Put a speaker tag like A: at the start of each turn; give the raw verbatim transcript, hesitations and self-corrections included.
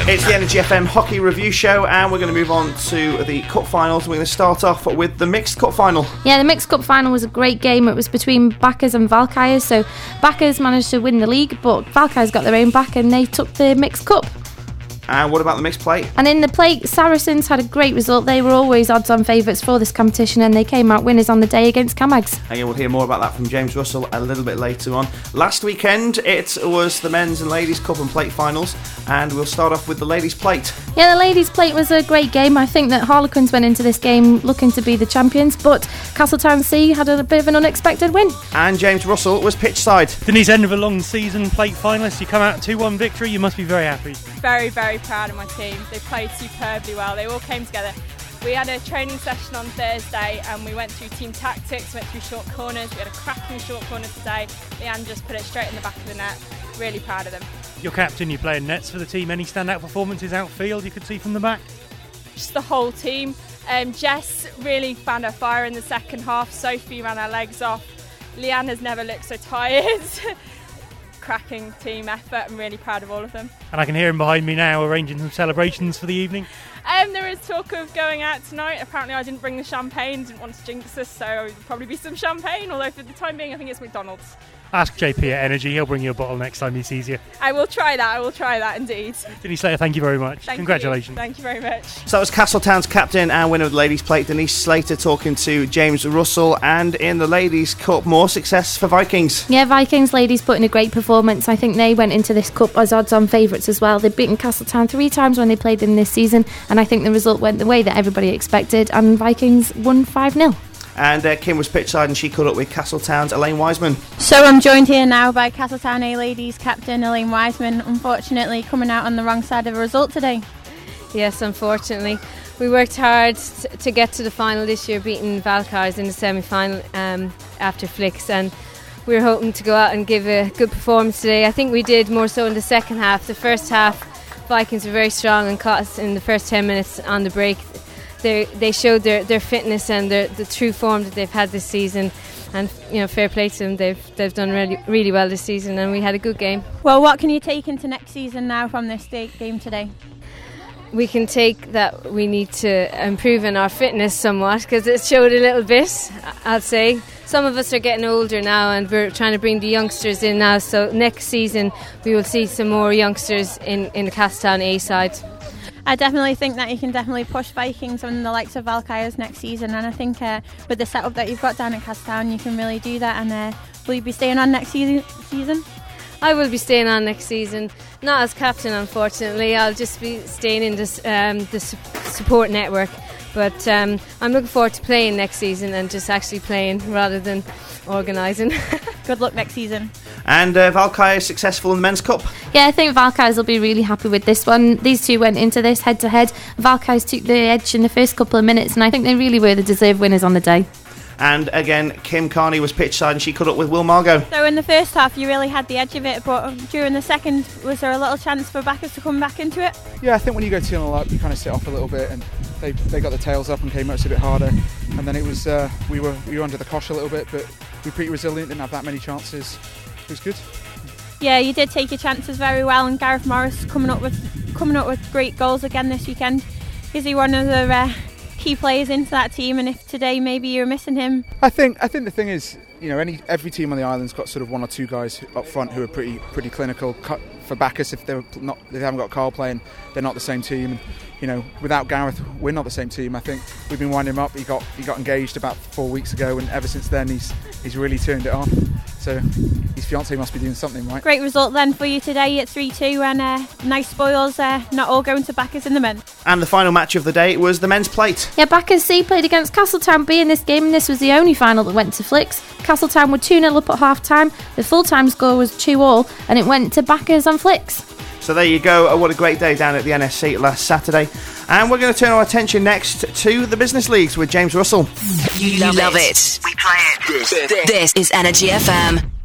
A: It's the Energy F M Hockey Review Show, and we're going to move on to the Cup Finals. We're going to start off with the Mixed Cup Final.
B: Yeah, the Mixed Cup Final was a great game. It was between Bacchus and Valkyries. So Bacchus managed to win the league, but Valkyries got their own back and they took the Mixed Cup.
A: And what about the mixed plate?
B: And in the plate, Saracens had a great result. They were always odds-on favourites for this competition, and they came out winners on the day against Camags.
A: And we'll hear more about that from James Russell a little bit later on. Last weekend, it was the men's and ladies' cup and plate finals, and we'll start off with the ladies' plate.
B: Yeah, the ladies' plate was a great game. I think that Harlequins went into this game looking to be the champions, but Castletown C had a bit of an unexpected win.
A: And James Russell was pitch side.
C: Denise, end of a long season, plate finalists. You come out two one victory. You must be very happy.
D: Very, very proud of my team. They played superbly well. They all came together. We had a training session on Thursday and we went through team tactics, went through short corners. We had a cracking short corner today. Leanne just put it straight in the back of the net. Really proud of them.
C: You're captain, you're playing nets for the team. Any standout performances outfield you could see from the back?
D: Just the whole team. Um, Jess really found her fire in the second half. Sophie ran her legs off. Leanne has never looked so tired. Cracking team effort. I'm really proud of all of them.
C: And I can hear him behind me now arranging some celebrations for the evening.
D: Um, there is talk of going out tonight. Apparently I didn't bring the champagne, didn't want to jinx us, so there'll probably be some champagne, although for the time being I think it's McDonald's.
C: Ask J P at Energy, he'll bring you a bottle next time he sees you.
D: I will try that, I will try that indeed.
C: Denise Slater, thank you very much.
D: Thank
C: Congratulations.
D: You. Thank you very much.
A: So that was Castletown's captain and winner of the ladies' plate, Denise Slater, talking to James Russell. And in the ladies' cup, more success for Vikings.
B: Yeah, Vikings ladies put in a great performance. I think they went into this cup as odds-on favourites as well. They've beaten Castletown three times when they played them this season, and I think the result went the way that everybody expected, and Vikings won five nil.
A: And uh, Kim was pitchside and she caught up with Castletown's Elaine Wiseman.
E: So I'm joined here now by Castletown A ladies captain Elaine Wiseman, unfortunately coming out on the wrong side of the result today.
F: Yes, unfortunately. We worked hard to get to the final this year, beating Valkyries in the semi-final um, after Flicks, and we were hoping to go out and give a good performance today. I think we did more so in the second half. The first half, Vikings were very strong and caught us in the first ten minutes on the break. They they showed their, their fitness and their, the true form that they've had this season, and you know, fair play to them. They've they've done really really well this season, and we had a good game.
E: Well, what can you take into next season now from this game today?
F: We can take that we need to improve in our fitness somewhat, because it showed a little bit, I'd say. Some of us are getting older now and we're trying to bring the youngsters in now, so next season we will see some more youngsters in, in the Castletown A side.
E: I definitely think that you can definitely push Vikings on the likes of Valkyries next season, and I think uh, with the setup that you've got down at Castletown you can really do that. And uh, will you be staying on next season? season?
F: I will be staying on next season, not as captain unfortunately. I'll just be staying in this, um, the su- support network, but um, I'm looking forward to playing next season and just actually playing rather than organising.
E: Good luck next season.
A: And uh, Valkyrie is successful in the men's cup.
B: Yeah, I think Valkyries will be really happy with this one. These two went into this head to head. Valkyries took the edge in the first couple of minutes, and I think they really were the deserved winners on the day.
A: And again, Kim Carney was pitchside and she caught up with Will Margot.
E: So in the first half you really had the edge of it, but during the second, was there a little chance for Bacchus to come back into it?
G: Yeah, I think when you go two nil up you kind of sit off a little bit, and they they got the tails up and came much a bit harder, and then it was uh, we were we were under the cosh a little bit, but we were pretty resilient, didn't have that many chances. It was good.
E: Yeah, you did take your chances very well, and Gareth Morris coming up with coming up with great goals again this weekend. Is he one of the uh, key players into that team? And if today maybe you're missing him?
G: I think I think the thing is, you know, any every team on the island's got sort of one or two guys up front who are pretty pretty clinical. For Bacchus, if they're not, they haven't got Carl playing, they're not the same team. And, you know, without Gareth, we're not the same team. I think we've been winding him up. He got he got engaged about four weeks ago, and ever since then he's he's really turned it on. So his fiancée must be doing something right.
E: Great result then for you today at three two, and uh, nice spoils, uh, not all going to Bacchus in the men.
A: And the final match of the day was the men's plate.
B: Yeah, Bacchus C played against Castletown B in this game, and this was the only final that went to Flicks. Castletown were two nil up at half time, the full time score was two all, and it went to Bacchus on Flicks.
A: So there you go. Oh, what a great day down at the N S C last Saturday. And we're going to turn our attention next to the business leagues with James Russell.
H: You love it. We play it. This, this is Energy F M.